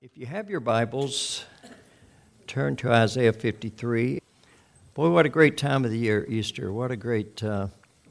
If you have your Bibles, turn to Isaiah 53. Boy, what a great time of the year, Easter. What a great time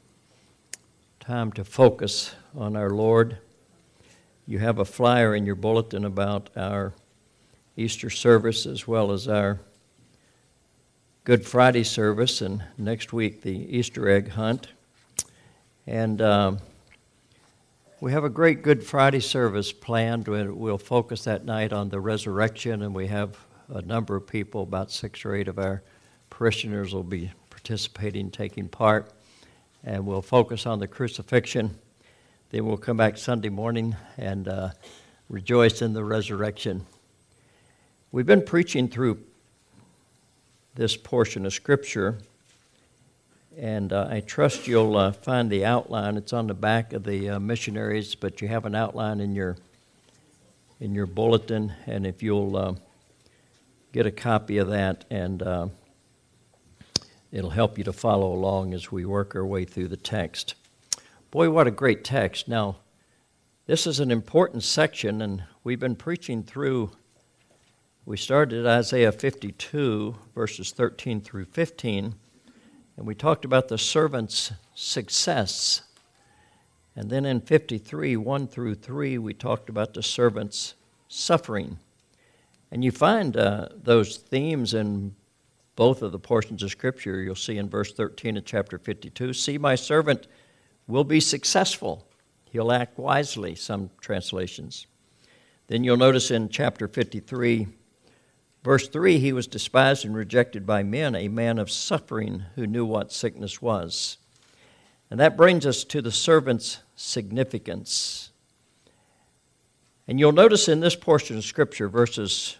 to focus on our Lord. You have a flyer in your bulletin about our Easter service as well as our Good Friday service, and next week the Easter egg hunt. And we have a great Good Friday service planned. We'll focus that night on the resurrection, and we have a number of people, about 6 or 8 of our parishioners will be participating, taking part, and we'll focus on the crucifixion. Then we'll come back Sunday morning and rejoice in the resurrection. We've been preaching through this portion of Scripture, and I trust you'll find the outline. It's on the back of the missionaries, but you have an outline in your bulletin, and if you'll get a copy of that, and it'll help you to follow along as we work our way through the text. Boy, what a great text. Now, this is an important section, and we've been preaching through. We started at Isaiah 52, verses 13 through 15, and we talked about the servant's success. And then in 53, 1 through 3, we talked about the servant's suffering. And you find those themes in both of the portions of Scripture. You'll see in verse 13 of chapter 52, "See, my servant will be successful. He'll act wisely," some translations. Then you'll notice in chapter 53, verse 3, "He was despised and rejected by men, a man of suffering who knew what sickness was." And that brings us to the servant's significance. And you'll notice in this portion of Scripture, verses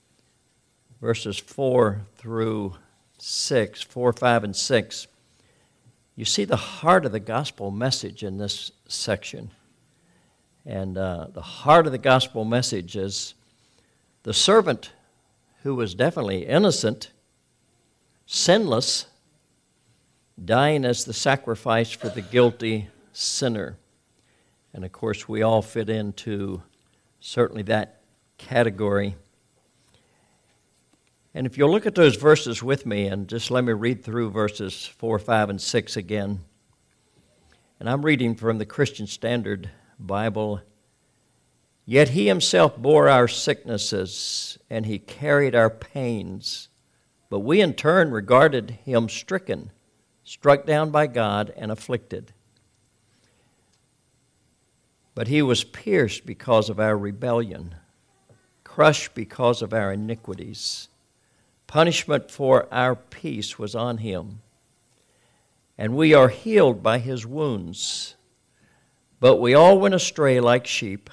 4 through 6, 4, 5, and 6, you see the heart of the gospel message in this section. And the heart of the gospel message is the servant who was definitely innocent, sinless, dying as the sacrifice for the guilty sinner. And of course, we all fit into certainly that category. And if you'll look at those verses with me, and just let me read through verses 4, 5, and 6 again. And I'm reading from the Christian Standard Bible. "Yet he himself bore our sicknesses, and he carried our pains. But we in turn regarded him stricken, struck down by God, and afflicted. But he was pierced because of our rebellion, crushed because of our iniquities. Punishment for our peace was on him, and we are healed by his wounds. But we all went astray like sheep.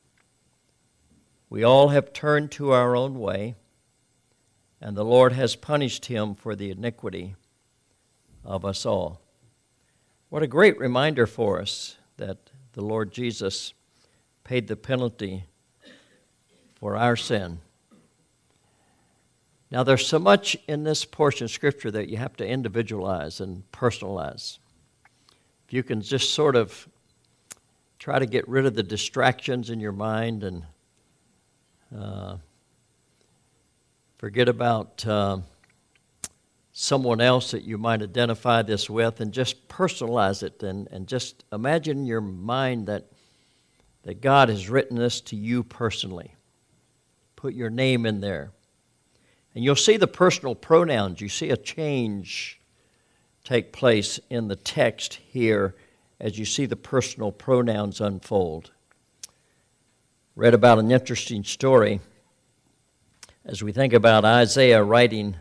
We all have turned to our own way, and the Lord has punished him for the iniquity of us all." What a great reminder for us that the Lord Jesus paid the penalty for our sin. Now, there's so much in this portion of Scripture that you have to individualize and personalize. If you can just sort of try to get rid of the distractions in your mind and forget about someone else that you might identify this with, and just personalize it, and just imagine in your mind that God has written this to you personally. Put your name in there. And you'll see the personal pronouns. You see a change take place in the text here as you see the personal pronouns unfold. Read about an interesting story as we think about Isaiah writing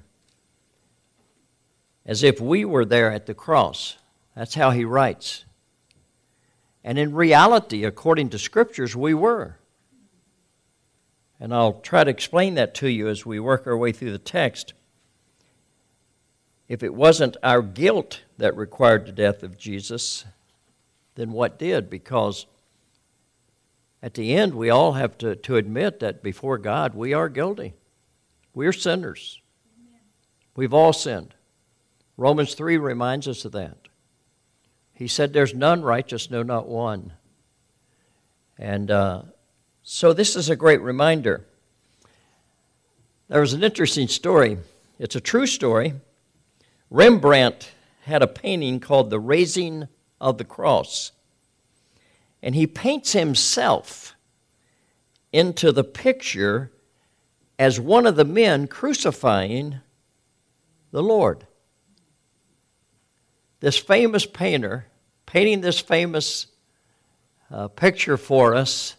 as if we were there at the cross. That's how he writes. And in reality, according to Scriptures, we were. And I'll try to explain that to you as we work our way through the text. If it wasn't our guilt that required the death of Jesus, then what did? Because at the end, we all have to admit that before God, we are guilty. We're sinners. We've all sinned. Romans 3 reminds us of that. He said, "There's none righteous, no, not one." And so this is a great reminder. There was an interesting story. It's a true story. Rembrandt had a painting called The Raising of the Cross. And he paints himself into the picture as one of the men crucifying the Lord. This famous painter, painting this famous picture for us,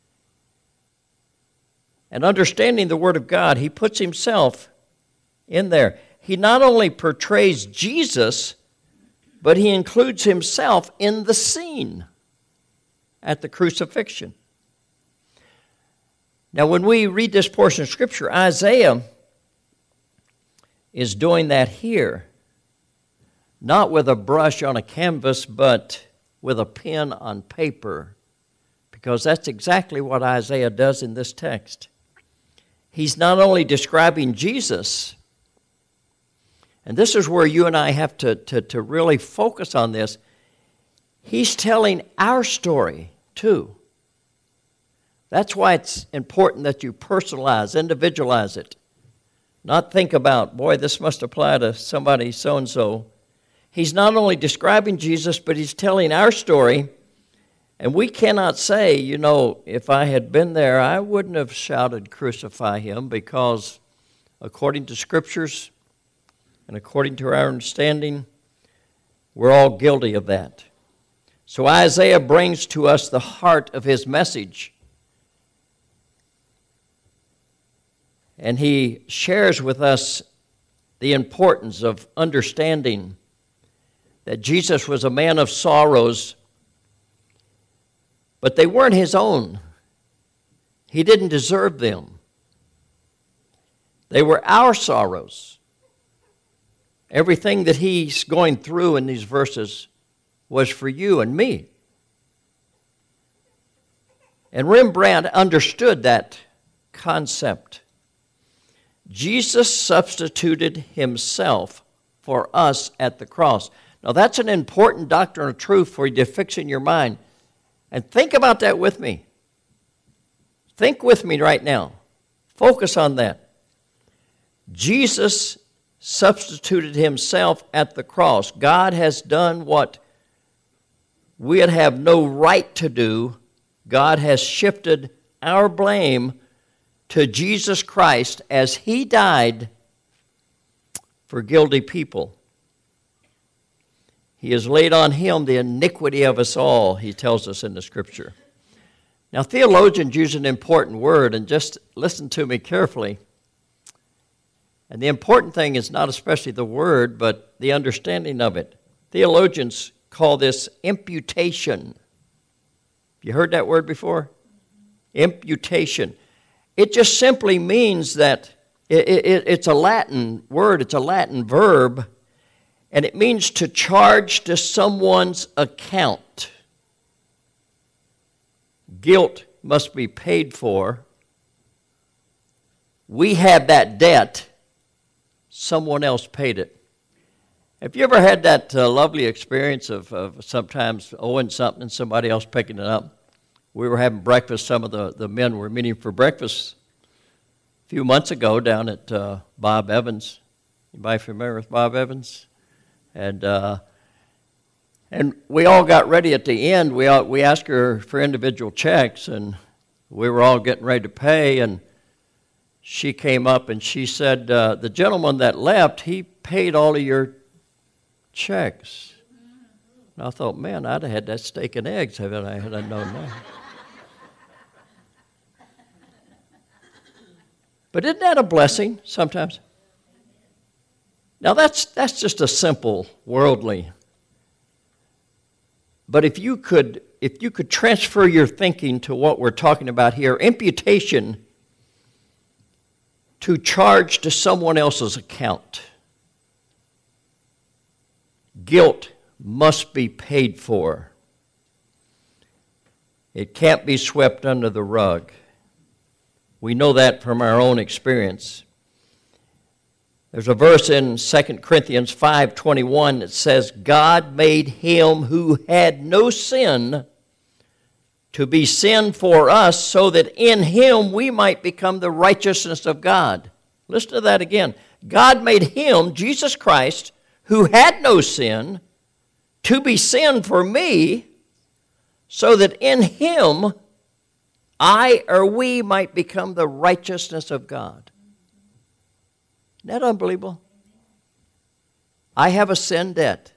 and understanding the Word of God, he puts himself in there. He not only portrays Jesus, but he includes himself in the scene at the crucifixion. Now, when we read this portion of Scripture, Isaiah is doing that here, not with a brush on a canvas, but with a pen on paper, because that's exactly what Isaiah does in this text. He's not only describing Jesus, and this is where you and I have to really focus on this, he's telling our story too. That's why it's important that you personalize, individualize it. Not think about, boy, this must apply to somebody so-and-so. He's not only describing Jesus, but he's telling our story. And we cannot say, you know, if I had been there, I wouldn't have shouted, crucify him, because according to Scriptures and according to our understanding, we're all guilty of that. So Isaiah brings to us the heart of his message. And he shares with us the importance of understanding that Jesus was a man of sorrows, but they weren't his own. He didn't deserve them. They were our sorrows. Everything that he's going through in these verses was for you and me. And Rembrandt understood that concept. Jesus substituted himself for us at the cross. Now that's an important doctrine of truth for you to fix in your mind. And think about that with me. Think with me right now. Focus on that. Jesus substituted himself at the cross. God has done what we'd have no right to do. God has shifted our blame to Jesus Christ as he died for guilty people. He has laid on him the iniquity of us all, he tells us in the Scripture. Now, theologians use an important word, and just listen to me carefully. And the important thing is not especially the word, but the understanding of it. Theologians call this imputation. You heard that word before? Imputation. It just simply means that it's a Latin word, it's a Latin verb, and it means to charge to someone's account. Guilt must be paid for. We have that debt. Someone else paid it. Have you ever had that lovely experience of sometimes owing something and somebody else picking it up? We were having breakfast. Some of the men were meeting for breakfast a few months ago down at Bob Evans. Anybody familiar with Bob Evans? And we all got ready at the end. We asked her for individual checks, and we were all getting ready to pay. And she came up and she said, the gentleman that left, he paid all of your checks. And I thought, man, I'd have had that steak and eggs had I known that. But isn't that a blessing sometimes? Now that's just a simple worldly. But if you could transfer your thinking to what we're talking about here, imputation, to charge to someone else's account. Guilt must be paid for. It can't be swept under the rug. We know that from our own experience. There's a verse in 2 Corinthians 5:21 that says, God made him who had no sin to be sin for us, so that in him we might become the righteousness of God. Listen to that again. God made him, Jesus Christ, who had no sin, to be sin for me, so that in him I or we might become the righteousness of God. Isn't that unbelievable? I have a sin debt.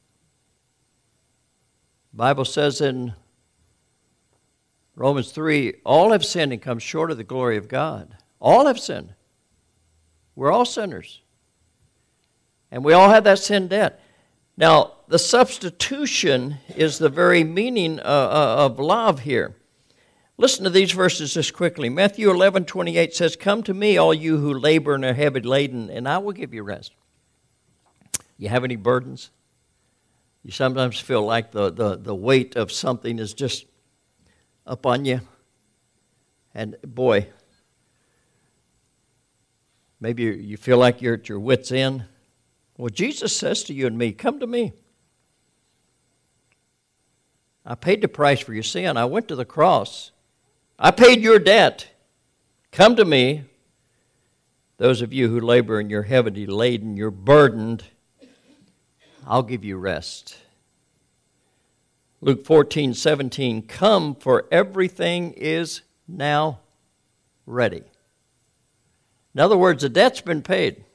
The Bible says in Romans 3, all have sinned and come short of the glory of God. All have sinned. We're all sinners. And we all have that sin debt. Now, the substitution is the very meaning of love here. Listen to these verses just quickly. Matthew 11:28 says, "Come to me, all you who labor and are heavy laden, and I will give you rest." You have any burdens? You sometimes feel like the weight of something is just up on you. And boy, maybe you feel like you're at your wit's end. Well, Jesus says to you and me, come to me. I paid the price for your sin. I went to the cross. I paid your debt. Come to me. Those of you who labor and you're heavily laden, you're burdened, I'll give you rest. Luke 14:17, come, for everything is now ready. In other words, the debt's been paid.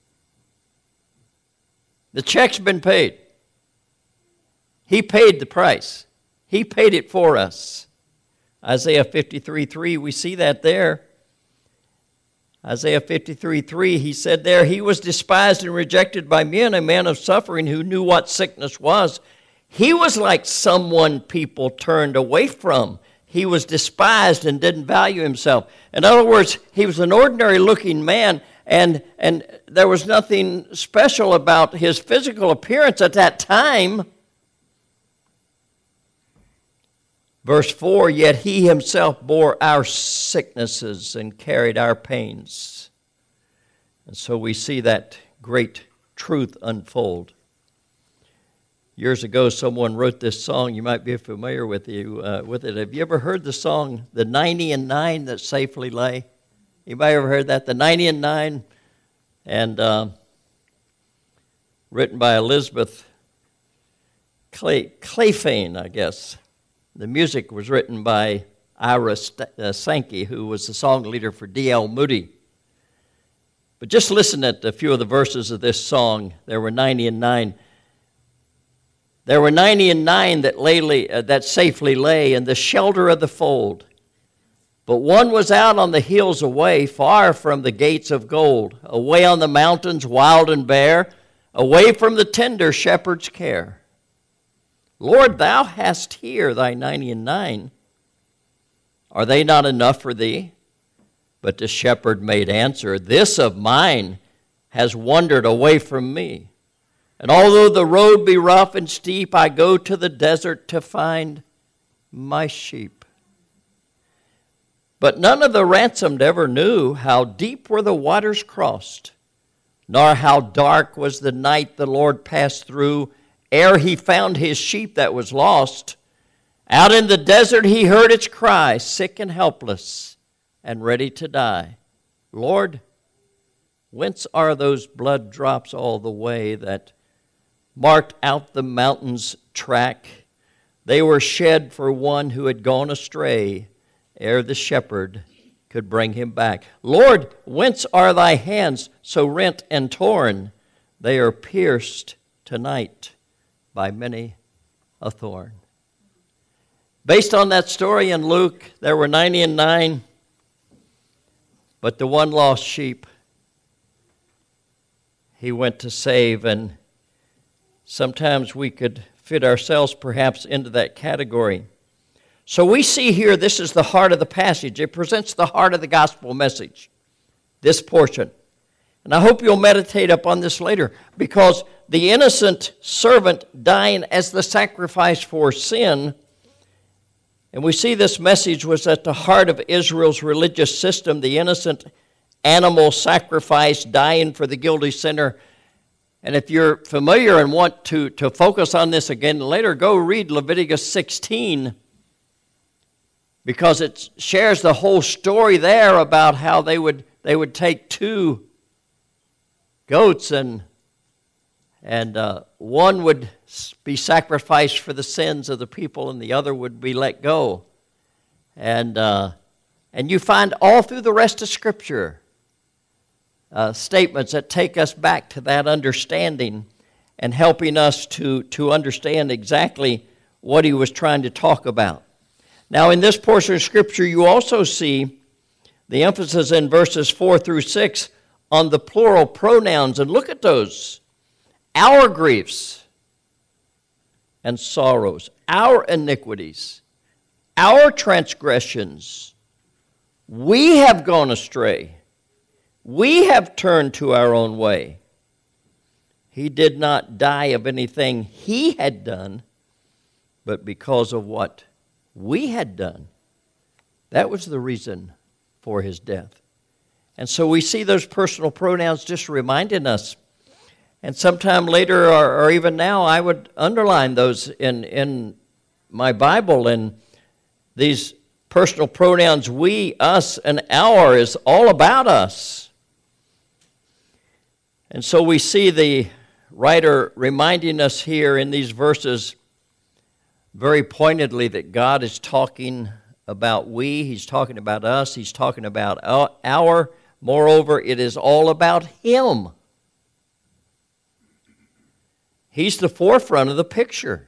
The check's been paid. He paid the price. He paid it for us. Isaiah 53:3, we see that there. Isaiah 53:3, he said there, he was despised and rejected by men, a man of suffering who knew what sickness was. He was like someone people turned away from. He was despised and didn't value himself. In other words, he was an ordinary looking man, and there was nothing special about his physical appearance at that time. Verse 4, yet he himself bore our sicknesses and carried our pains. And so we see that great truth unfold. Years ago, someone wrote this song. You might be familiar with it. Have you ever heard the song, The 90 and 9 That Safely Lay? Anybody ever heard that? The 90 and 9, and written by Elizabeth Clayfane, I guess. The music was written by Ira Sankey, who was the song leader for D.L. Moody. But just listen at a few of the verses of this song. There were 90 and 9. There were 90 and 9 that safely lay in the shelter of the fold. But one was out on the hills away, far from the gates of gold, away on the mountains wild and bare, away from the tender shepherd's care. Lord, thou hast here thy 90 and 9. Are they not enough for thee? But the shepherd made answer, this of mine has wandered away from me. And although the road be rough and steep, I go to the desert to find my sheep. But none of the ransomed ever knew how deep were the waters crossed, nor how dark was the night the Lord passed through, ere he found his sheep that was lost. Out in the desert he heard its cry, sick and helpless and ready to die. Lord, whence are those blood drops all the way that marked out the mountain's track? They were shed for one who had gone astray, ere the shepherd could bring him back. Lord, whence are thy hands so rent and torn? They are pierced tonight by many a thorn. Based on that story in Luke, there were 90 and 9, but the one lost sheep he went to save, and sometimes we could fit ourselves perhaps into that category. So we see here, this is the heart of the passage. It presents the heart of the gospel message, this portion. And I hope you'll meditate upon this later, because the innocent servant dying as the sacrifice for sin, and we see this message was at the heart of Israel's religious system, the innocent animal sacrifice dying for the guilty sinner. And if you're familiar and want to focus on this again later, go read Leviticus 16, because it shares the whole story there about how they would take two goats, and one would be sacrificed for the sins of the people, and the other would be let go. And you find all through the rest of Scripture statements that take us back to that understanding and helping us to understand exactly what he was trying to talk about. Now, in this portion of Scripture, you also see the emphasis in verses 4 through 6 on the plural pronouns. And look at those. Our griefs and sorrows, our iniquities, our transgressions. We have gone astray. We have turned to our own way. He did not die of anything he had done, but because of what we had done. That was the reason for his death. And so we see those personal pronouns just reminding us. And sometime later, or even now, I would underline those in my Bible. And these personal pronouns, we, us, and our, is all about us. And so we see the writer reminding us here in these verses very pointedly that God is talking about we, he's talking about us, he's talking about our. Moreover, it is all about him. He's the forefront of the picture.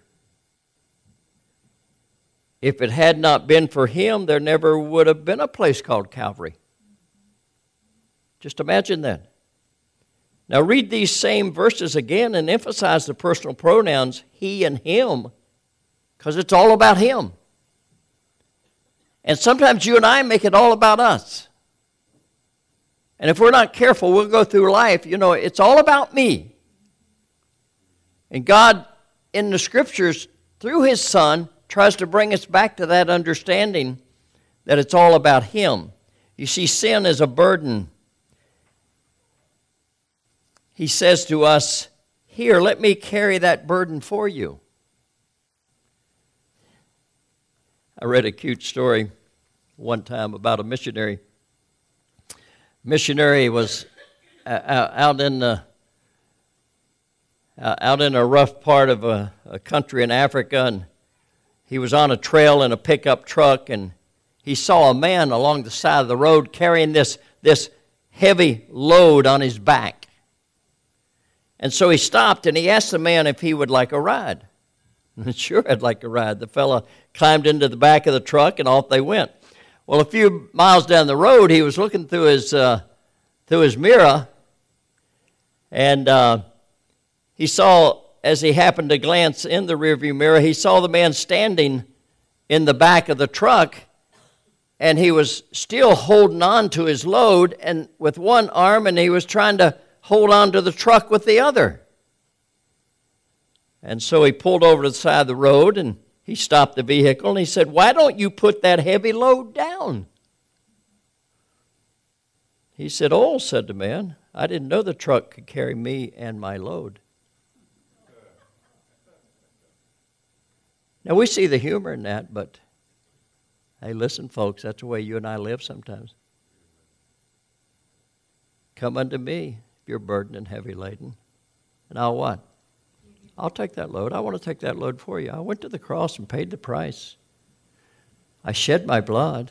If it had not been for him, there never would have been a place called Calvary. Just imagine that. Now read these same verses again and emphasize the personal pronouns he and him, because it's all about him. And sometimes you and I make it all about us. And if we're not careful, we'll go through life, it's all about me. And God, in the Scriptures, through his Son, tries to bring us back to that understanding that it's all about him. You see, sin is a burden. He says to us, here, let me carry that burden for you. I read a cute story one time about a missionary. Missionary was out in a rough part of a country in Africa, and he was on a trail in a pickup truck, and he saw a man along the side of the road carrying this heavy load on his back. And so he stopped and he asked the man if he would like a ride. Sure, I'd like a ride. The fellow climbed into the back of the truck and off they went. Well, a few miles down the road, he was looking through his mirror, and he saw, as he happened to glance in the rearview mirror, he saw the man standing in the back of the truck, and he was still holding on to his load and with one arm, and he was trying to hold on to the truck with the other. And so he pulled over to the side of the road, and he stopped the vehicle, and he said, "Why don't you put that heavy load down?" He said, "Oh," said the man, "I didn't know the truck could carry me and my load." Now, we see the humor in that, but hey, listen, folks, that's the way you and I live sometimes. Come unto me if you're burdened and heavy laden, and I'll what? I'll take that load. I want to take that load for you. I went to the cross and paid the price. I shed my blood.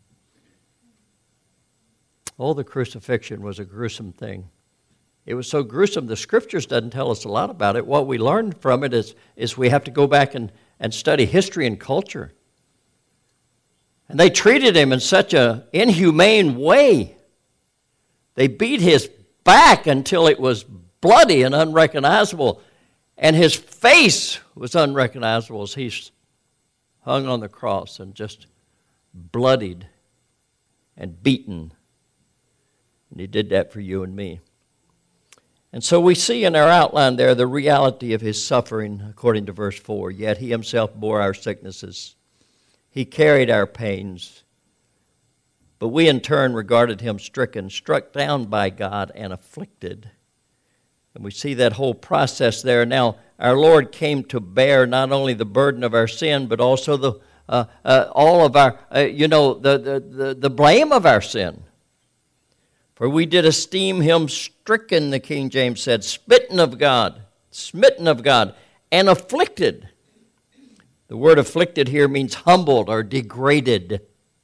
Oh, the crucifixion was a gruesome thing. It was so gruesome, the Scriptures doesn't tell us a lot about it. What we learned from it is we have to go back and study history and culture. And they treated him in such an inhumane way. They beat his back until it was bloody and unrecognizable. And his face was unrecognizable as he hung on the cross and just bloodied and beaten. And he did that for you and me. And so we see in our outline there the reality of his suffering according to verse 4. Yet he himself bore our sicknesses. He carried our pains. But we in turn regarded him stricken, struck down by God, and afflicted. And we see that whole process there. Now, our Lord came to bear not only the burden of our sin, but also the all of our, the blame of our sin. For we did esteem him stricken, the King James said, smitten of God, and afflicted. The word afflicted here means humbled or degraded.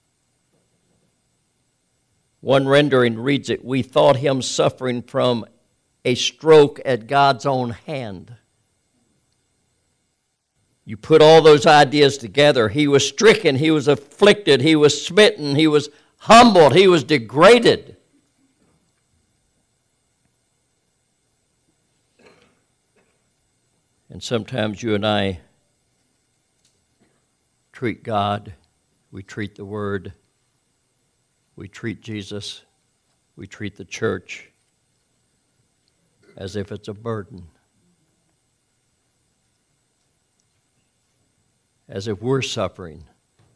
One rendering reads it, we thought him suffering from a stroke at God's own hand. You put all those ideas together. He was stricken, he was afflicted, he was smitten, he was humbled, he was degraded. And sometimes you and I treat God, we treat the Word, we treat Jesus, we treat the church as if it's a burden, as if we're suffering.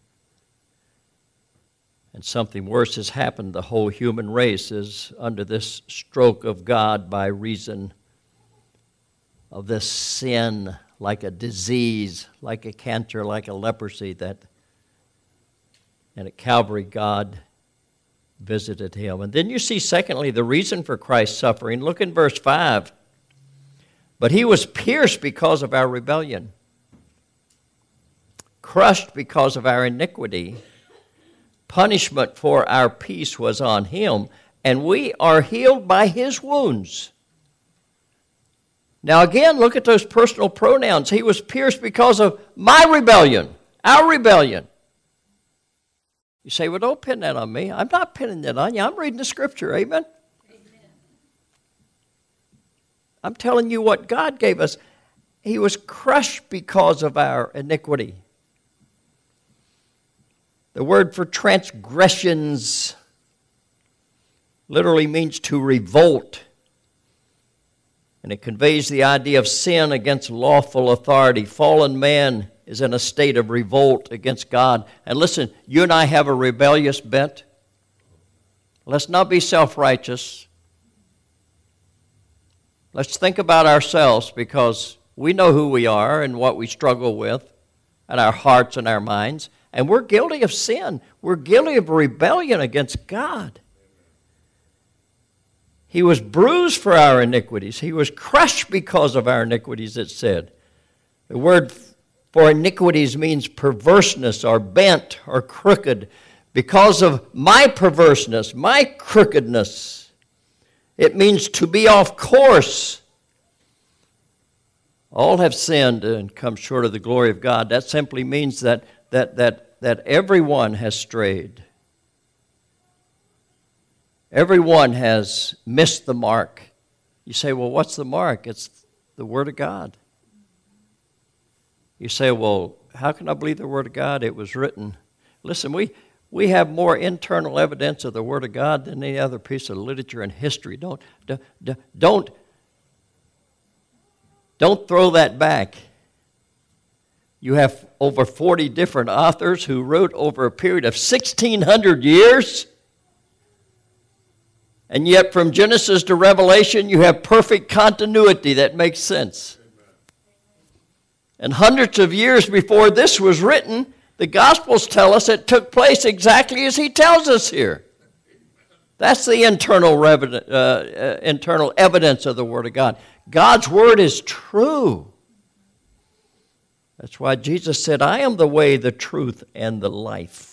And something worse has happened. The whole human race is under this stroke of God by reason of this sin, like a disease, like a cancer, like a leprosy, and at Calvary God visited him. And then you see, secondly, the reason for Christ's suffering. Look in verse 5. But he was pierced because of our rebellion, crushed because of our iniquity. Punishment for our peace was on him, and we are healed by his wounds. Now again, look at those personal pronouns. He was pierced because of my rebellion, our rebellion. You say, well, don't pin that on me. I'm not pinning that on you. I'm reading the Scripture. Amen? Amen. I'm telling you what God gave us. He was crushed because of our iniquity. The word for transgressions literally means to revolt. And it conveys the idea of sin against lawful authority. Fallen man is in a state of revolt against God. And listen, you and I have a rebellious bent. Let's not be self-righteous. Let's think about ourselves, because we know who we are and what we struggle with, and our hearts and our minds. And we're guilty of sin. We're guilty of rebellion against God. He was bruised for our iniquities. He was crushed because of our iniquities, it said. The word for iniquities means perverseness or bent or crooked. Because of my perverseness, my crookedness, it means to be off course. All have sinned and come short of the glory of God. That simply means that everyone has strayed. Everyone has missed the mark. You say, well, what's the mark? It's the Word of God. You say, well, how can I believe the Word of God? It was written. Listen, we have more internal evidence of the Word of God than any other piece of literature in history. Don't throw that back. You have over 40 different authors who wrote over a period of 1,600 years. And yet from Genesis to Revelation, you have perfect continuity that makes sense. And hundreds of years before this was written, the Gospels tell us it took place exactly as he tells us here. That's the internal evidence of the Word of God. God's Word is true. That's why Jesus said, I am the way, the truth, and the life.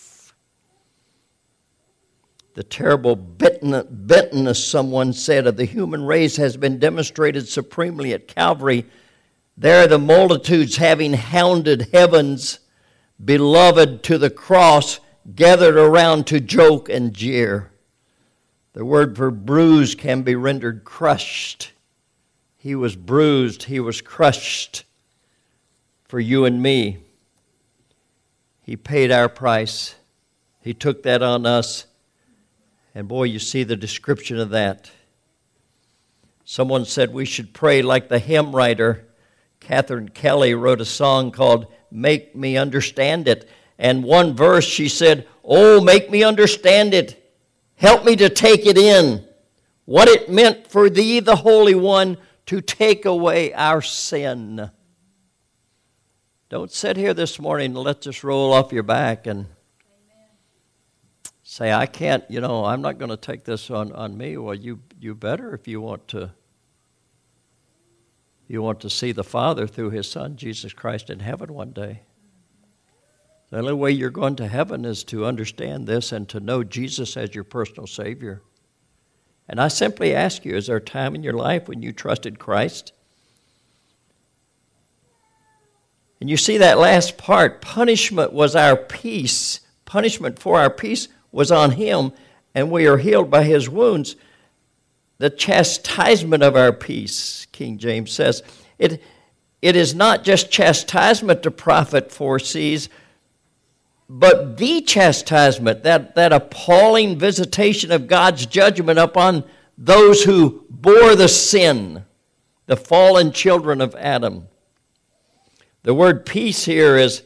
The terrible bitterness, someone said, of the human race has been demonstrated supremely at Calvary. There the multitudes, having hounded heaven's beloved to the cross, gathered around to joke and jeer. The word for bruised can be rendered crushed. He was bruised, he was crushed for you and me. He paid our price. He took that on us. And boy, you see the description of that. Someone said we should pray like the hymn writer. Catherine Kelly wrote a song called Make Me Understand It. And one verse she said, oh, make me understand it. Help me to take it in. What it meant for thee, the Holy One, to take away our sin. Don't sit here this morning and let this roll off your back and say, I can't, I'm not going to take this on me. Well, you better if you want to see the Father through His Son, Jesus Christ, in heaven one day. The only way you're going to heaven is to understand this and to know Jesus as your personal Savior. And I simply ask you, is there a time in your life when you trusted Christ? And you see that last part, punishment was our peace. Punishment for our peace was on Him, and we are healed by His wounds. The chastisement of our peace, King James says. It is not just chastisement the prophet foresees, but the chastisement, that appalling visitation of God's judgment upon those who bore the sin, the fallen children of Adam. The word peace here is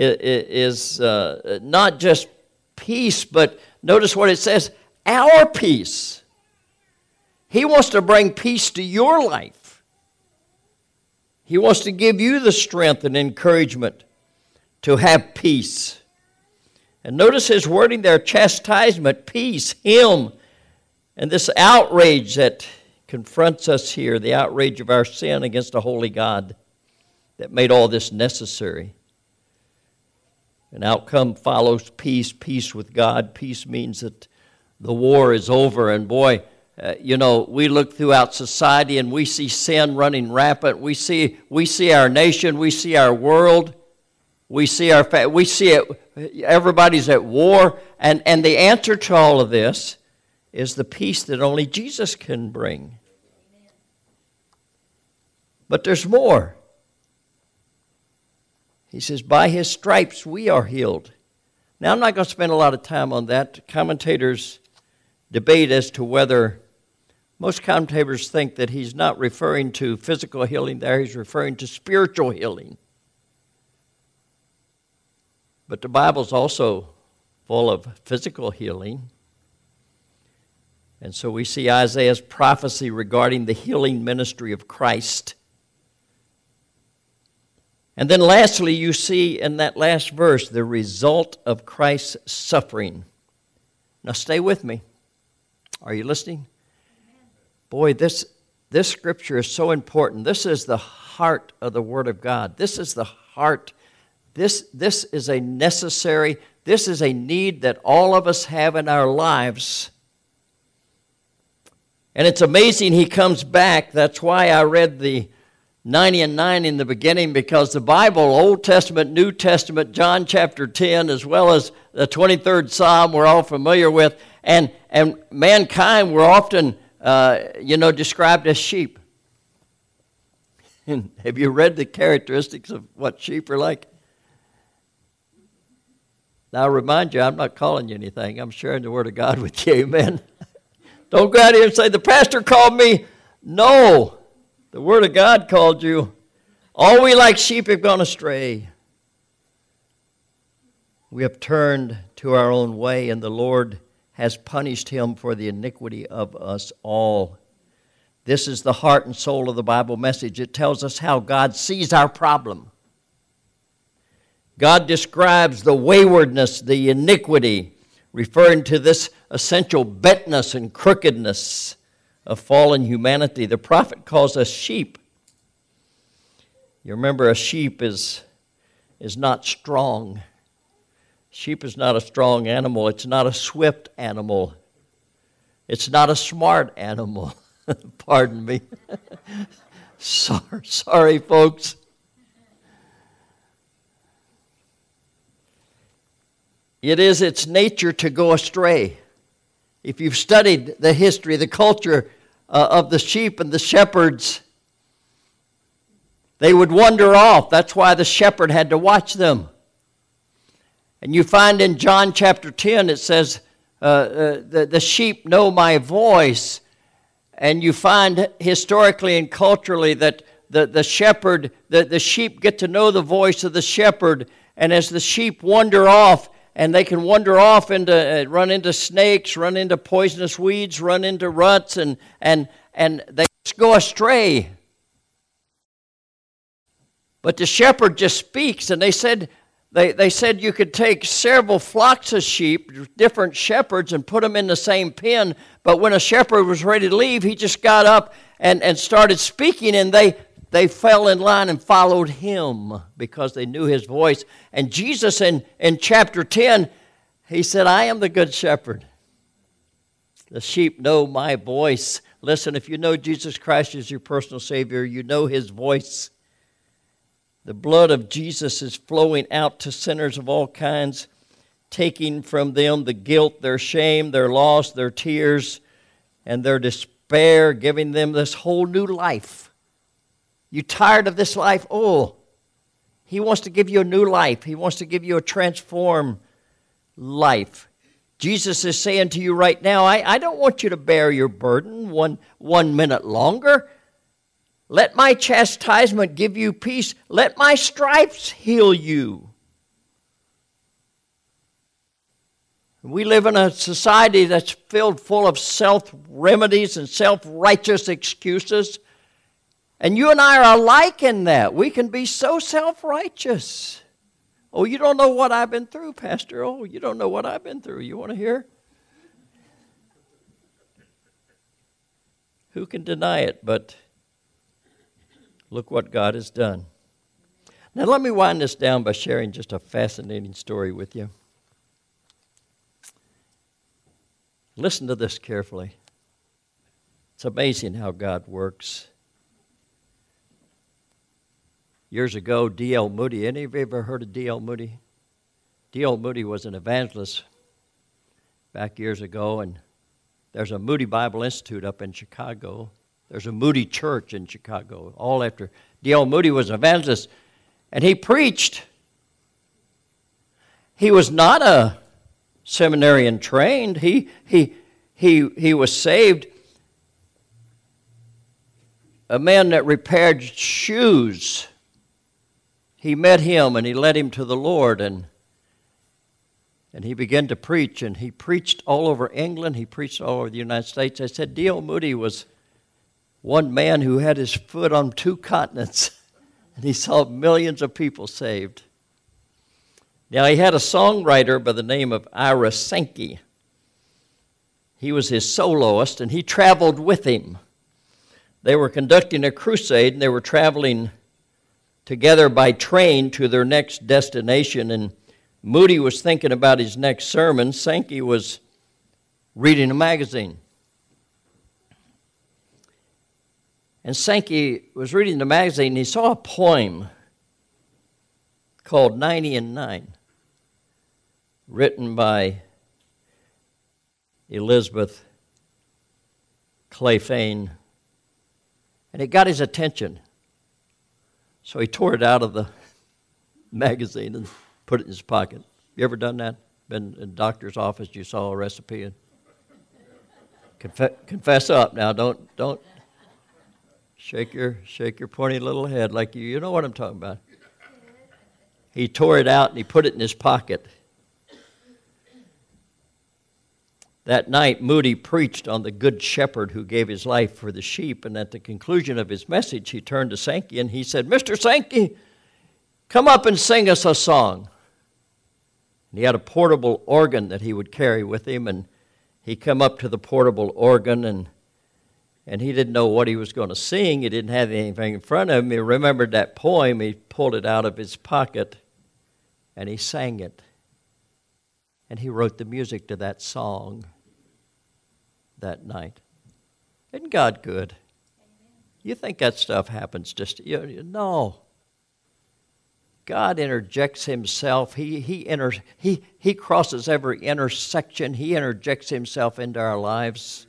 not just peace, but notice what it says, our peace. He wants to bring peace to your life. He wants to give you the strength and encouragement to have peace. And notice his wording there, chastisement, peace, Him, and this outrage that confronts us here, the outrage of our sin against a holy God that made all this necessary. An outcome follows peace, peace with God. Peace means that the war is over. And boy, we look throughout society and we see sin running rampant. We see our nation, we see our world, we see it. Everybody's at war, and the answer to all of this is the peace that only Jesus can bring. But there's more. He says, by His stripes we are healed. Now, I'm not going to spend a lot of time on that. Commentators debate as to whether, most commentators think that he's not referring to physical healing there, he's referring to spiritual healing. But the Bible's also full of physical healing. And so we see Isaiah's prophecy regarding the healing ministry of Christ. And then lastly, you see in that last verse the result of Christ's suffering. Now stay with me. Are you listening? Boy, this scripture is so important. This is the heart of the Word of God. This is the heart. This is a necessary, this is a need that all of us have in our lives. And it's amazing He comes back. That's why I read the 90 and 9 in the beginning, because the Bible, Old Testament, New Testament, John chapter 10, as well as the 23rd Psalm we're all familiar with, and mankind we're often, described as sheep. And have you read the characteristics of what sheep are like? Now, I remind you, I'm not calling you anything. I'm sharing the Word of God with you, amen. Don't go out here and say, the pastor called me. No, the Word of God called you. All we like sheep have gone astray. We have turned to our own way, and the Lord has punished him for the iniquity of us all. This is the heart and soul of the Bible message. It tells us how God sees our problem. God describes the waywardness, the iniquity, referring to this essential bentness and crookedness of fallen humanity. The prophet calls us sheep. You remember, a sheep is not strong. Sheep is not a strong animal. It's not a swift animal. It's not a smart animal. Pardon me. Sorry, folks. It is its nature to go astray. If you've studied the history, the culture of the sheep and the shepherds, they would wander off. That's why the shepherd had to watch them. And you find in John chapter 10, it says, the sheep know my voice. And you find historically and culturally that the shepherd, the sheep get to know the voice of the shepherd. And as the sheep wander off, and they can wander off into, run into snakes, run into poisonous weeds, run into ruts, and they just go astray. But the shepherd just speaks, and they said, They said you could take several flocks of sheep, different shepherds, and put them in the same pen, but when a shepherd was ready to leave, he just got up and started speaking, and they fell in line and followed him because they knew his voice. And Jesus in chapter 10, he said, I am the good shepherd. The sheep know my voice. Listen, if you know Jesus Christ as your personal Savior, you know his voice. The blood of Jesus is flowing out to sinners of all kinds, taking from them the guilt, their shame, their loss, their tears, and their despair, giving them this whole new life. You tired of this life? Oh, he wants to give you a new life. He wants to give you a transformed life. Jesus is saying to you right now, I don't want you to bear your burden one minute longer. Let my chastisement give you peace. Let my stripes heal you. We live in a society that's filled full of self-remedies and self-righteous excuses. And you and I are alike in that. We can be so self-righteous. Oh, you don't know what I've been through, Pastor. Oh, you don't know what I've been through. You want to hear? Who can deny it? But look what God has done. Now, let me wind this down by sharing just a fascinating story with you. Listen to this carefully. It's amazing how God works. Years ago, D.L. Moody, any of you ever heard of D.L. Moody? D.L. Moody was an evangelist back years ago, and there's a Moody Bible Institute up in Chicago. There's a Moody Church in Chicago, all after D.L. Moody was an evangelist, and he preached. He was not a seminarian trained. He was saved. A man that repaired shoes. He met him and he led him to the Lord, and he began to preach, and he preached all over England. He preached all over the United States. I said D.L. Moody was one man who had his foot on 2 continents, and he saw millions of people saved. Now, he had a songwriter by the name of Ira Sankey. He was his soloist, and he traveled with him. They were conducting a crusade, and they were traveling together by train to their next destination, and Moody was thinking about his next sermon. Sankey was reading a magazine. And Sankey was reading the magazine, and he saw a poem called 90 and 9, written by Elizabeth Clayfane, and it got his attention. So he tore it out of the magazine and put it in his pocket. You ever done that? Been in a doctor's office, you saw a recipe and confess up now. Don't shake your pointy little head like you know what I'm talking about. He tore it out and he put it in his pocket. That night, Moody preached on the good shepherd who gave his life for the sheep, and at the conclusion of his message, he turned to Sankey and he said, Mr. Sankey, come up and sing us a song. And he had a portable organ that he would carry with him, and he come up to the portable organ, and he didn't know what he was going to sing. He didn't have anything in front of him. He remembered that poem. He pulled it out of his pocket, and he sang it. And he wrote the music to that song that night. Isn't God good? You think that stuff happens just, no. God interjects himself. He crosses every intersection. He interjects himself into our lives.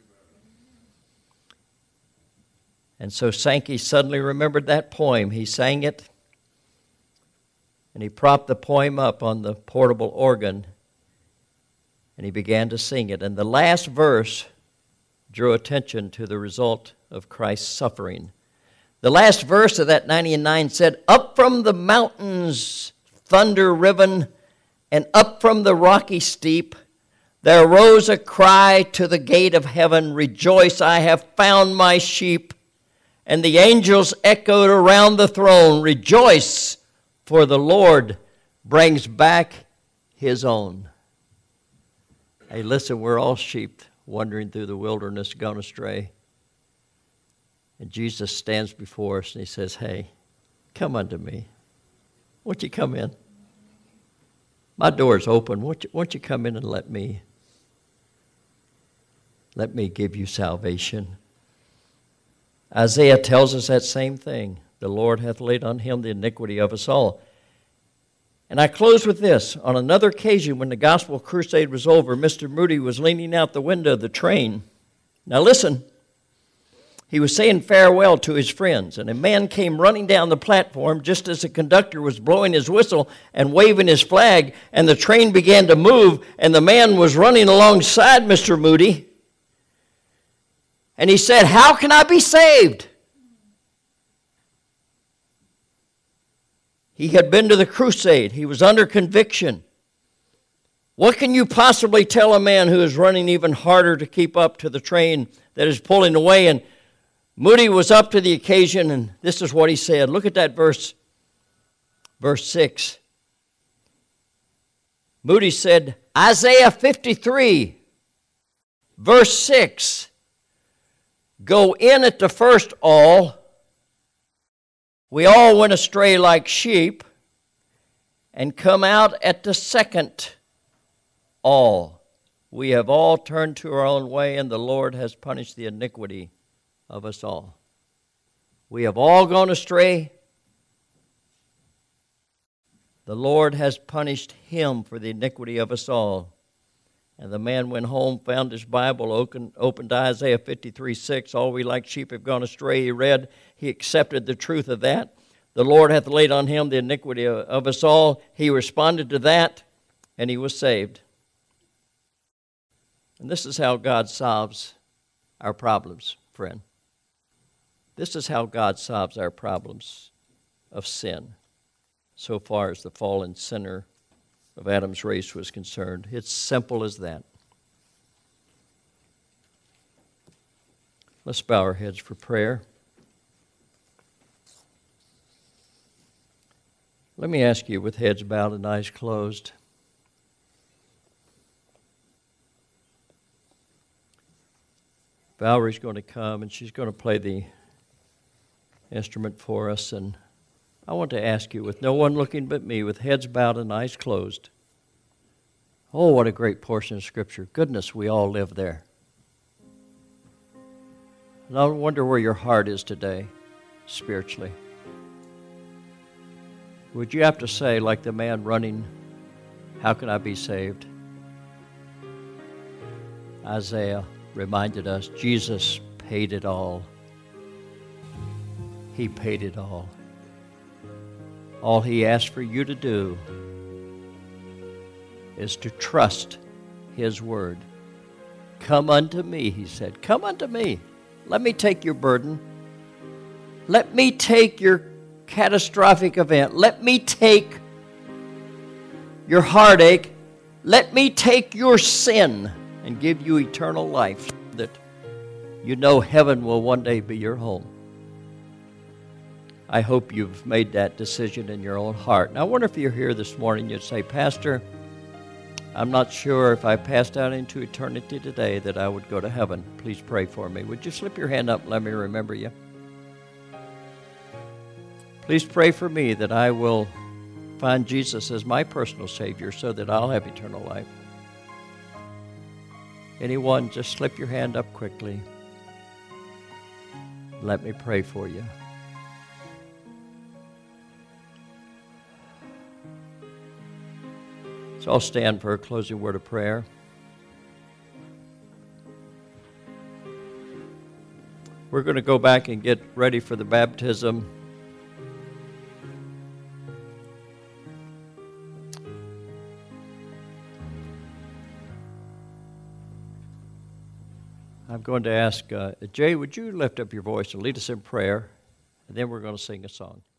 And so Sankey suddenly remembered that poem. He sang it, and he propped the poem up on the portable organ, and he began to sing it. And the last verse drew attention to the result of Christ's suffering. The last verse of that 90 and 9 said, Up from the mountains, thunder riven, and up from the rocky steep, there rose a cry to the gate of heaven, Rejoice, I have found my sheep. And the angels echoed around the throne, Rejoice, for the Lord brings back his own. Hey, listen, we're all sheep wandering through the wilderness, gone astray. And Jesus stands before us and he says, hey, come unto me. Won't you come in? My door is open. Won't you come in and let me give you salvation? Isaiah tells us that same thing. The Lord hath laid on him the iniquity of us all. And I close with this. On another occasion, when the gospel crusade was over, Mr. Moody was leaning out the window of the train. Now listen. He was saying farewell to his friends, and a man came running down the platform just as the conductor was blowing his whistle and waving his flag, and the train began to move, and the man was running alongside Mr. Moody. And he said, how can I be saved? He had been to the crusade. He was under conviction. What can you possibly tell a man who is running even harder to keep up to the train that is pulling away? And Moody was up to the occasion, and this is what he said. Look at that verse 6. Moody said, Isaiah 53, verse 6, go in at the first all. We all went astray like sheep, and come out at the second all. We have all turned to our own way, and the Lord has punished the iniquity of us all. We have all gone astray. The Lord has punished him for the iniquity of us all. And the man went home, found his Bible, opened to Isaiah 53:6. All we like sheep have gone astray. He read, he accepted the truth of that. The Lord hath laid on him the iniquity of us all. He responded to that, and he was saved. And this is how God solves our problems, friend. This is how God solves our problems of sin, so far as the fallen sinner of Adam's race was concerned. It's simple as that. Let's bow our heads for prayer. Let me ask you, with heads bowed and eyes closed, Valerie's going to come and she's going to play the instrument for us, and I want to ask you, with no one looking but me, with heads bowed and eyes closed, oh, what a great portion of Scripture. Goodness, we all live there. And I wonder where your heart is today, spiritually. Would you have to say, like the man running, how can I be saved? Isaiah reminded us, Jesus paid it all. He paid it all. All he asked for you to do is to trust his word. Come unto me, he said. Come unto me. Let me take your burden. Let me take your catastrophic event. Let me take your heartache. Let me take your sin and give you eternal life, that you know heaven will one day be your home. I hope you've made that decision in your own heart. And I wonder if you're here this morning, you'd say, Pastor, I'm not sure if I passed out into eternity today that I would go to heaven. Please pray for me. Would you slip your hand up and let me remember you? Please pray for me that I will find Jesus as my personal Savior so that I'll have eternal life. Anyone, just slip your hand up quickly. Let me pray for you. So I'll stand for a closing word of prayer. We're going to go back and get ready for the baptism. I'm going to ask, Jay, would you lift up your voice and lead us in prayer? And then we're going to sing a song.